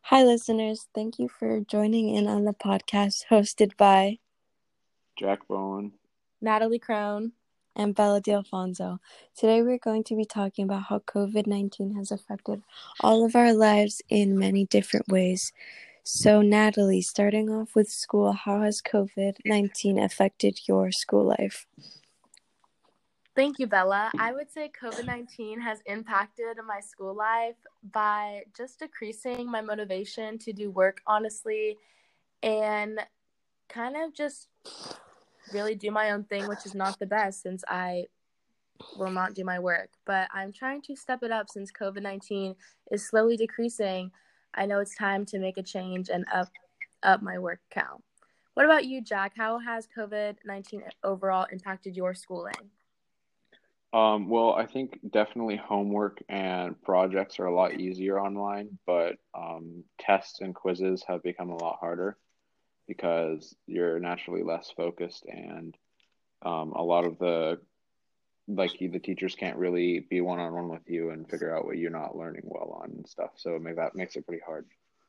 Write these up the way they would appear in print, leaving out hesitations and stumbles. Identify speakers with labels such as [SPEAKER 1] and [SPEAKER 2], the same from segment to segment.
[SPEAKER 1] Hi, listeners. Thank you for joining in on the podcast hosted by
[SPEAKER 2] Jack Bowen,
[SPEAKER 3] Natalie Crown,
[SPEAKER 1] and Bella D'Alfonso. Today, we're going to be talking about how COVID-19 has affected all of our lives in many different ways. So, Natalie, starting off with school, how has COVID-19 affected your school life?
[SPEAKER 3] Thank you, Bella. I would say COVID-19 has impacted my school life by just decreasing my motivation to do work, honestly, and kind of just really do my own thing, which is not the best since I will not do my work. But I'm trying to step it up since COVID-19 is slowly decreasing. I know it's time to make a change and up my work count. What about you, Jack? How has COVID-19 overall impacted your schooling?
[SPEAKER 2] Well, I think definitely homework and projects are a lot easier online, but tests and quizzes have become a lot harder because you're naturally less focused, and a lot of the teachers can't really be one-on-one with you and figure out what you're not learning well on and stuff. So maybe that makes it pretty hard.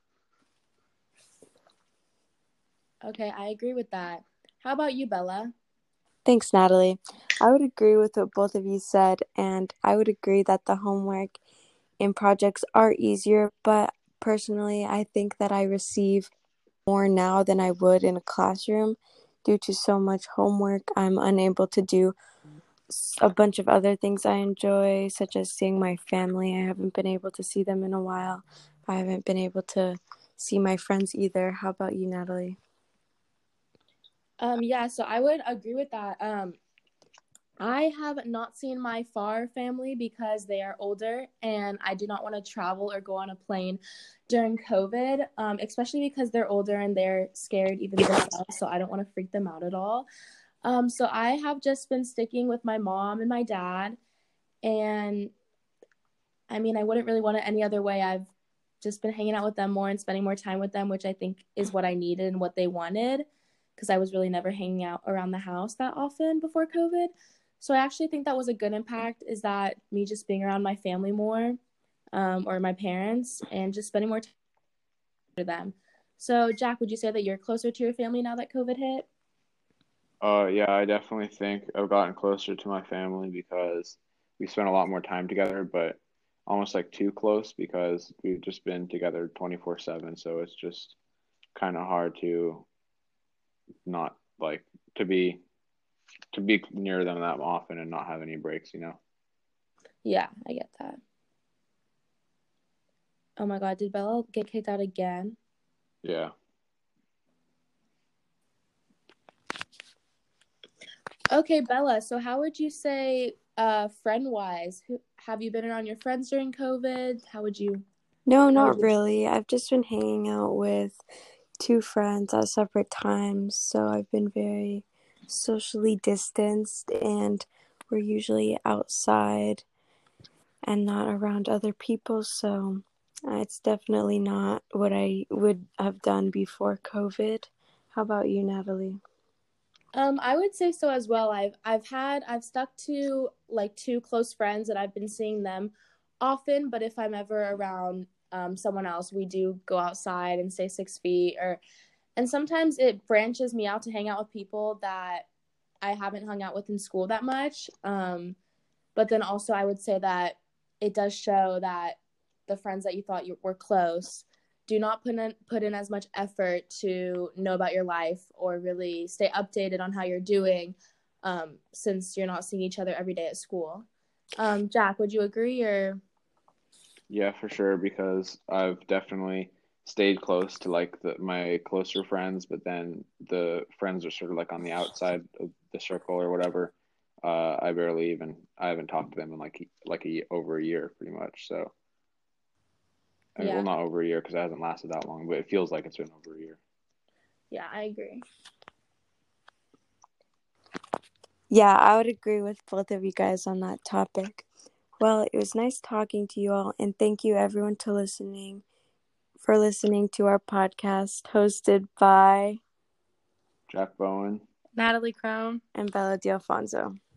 [SPEAKER 3] Okay, I agree with that. How about you, Bella?
[SPEAKER 1] Thanks, Natalie. I would agree with what both of you said, and I would agree that the homework and projects are easier, but personally, I think that I receive more now than I would in a classroom. Due to so much homework, I'm unable to do a bunch of other things I enjoy, such as seeing my family. I haven't been able to see them in a while. I haven't been able to see my friends either. How about you, Natalie?
[SPEAKER 3] So I would agree with that. I have not seen my far family because they are older and I do not want to travel or go on a plane during COVID, especially because they're older and they're scared even themselves, so I don't want to freak them out at all. So I have just been sticking with my mom and my dad, and I mean, I wouldn't really want it any other way. I've just been hanging out with them more and spending more time with them, which I think is what I needed and what they wanted, because I was really never hanging out around the house that often before COVID. So I actually think that was a good impact, is that me just being around my family more, or my parents, and just spending more time with them. So Jack, would you say that you're closer to your family now that COVID hit?
[SPEAKER 2] Yeah, I definitely think I've gotten closer to my family because we spent a lot more time together, but almost like too close because we've just been together 24/7. So it's just kind of hard to not like to be near them that often and not have any breaks, you know?
[SPEAKER 3] Yeah, I get that. Oh my God, did Bella get kicked out again?
[SPEAKER 2] Yeah.
[SPEAKER 3] Okay, Bella, so how would you say, friend-wise, have you been around your friends during COVID?
[SPEAKER 1] No, not really. I've just been hanging out with two friends at separate times, so I've been very socially distanced, and we're usually outside and not around other people, so it's definitely not what I would have done before COVID. How about you, Natalie?
[SPEAKER 3] I would say so as well. I've stuck to like two close friends, and I've been seeing them often. But if I'm ever around someone else, we do go outside and stay 6 feet. And sometimes it branches me out to hang out with people that I haven't hung out with in school that much. But then also I would say that it does show that the friends that you thought you were close do not put in as much effort to know about your life or really stay updated on how you're doing, since you're not seeing each other every day at school. Jack, would you agree? Or
[SPEAKER 2] Yeah, for sure, because I've definitely stayed close to like my closer friends, but then the friends are sort of like on the outside of the circle or whatever. I haven't talked to them in over a year pretty much. So, I mean, well,
[SPEAKER 3] yeah,
[SPEAKER 2] not over a year because it hasn't lasted that long, but it feels like it's been over a year.
[SPEAKER 3] yeah, I agree.
[SPEAKER 1] Yeah, I would agree with both of you guys on that topic. Well, it was nice talking to you all, and thank you everyone for listening to our podcast hosted by
[SPEAKER 2] Jack Bowen.
[SPEAKER 3] Natalie Crown.
[SPEAKER 1] and Bella D'Alfonso.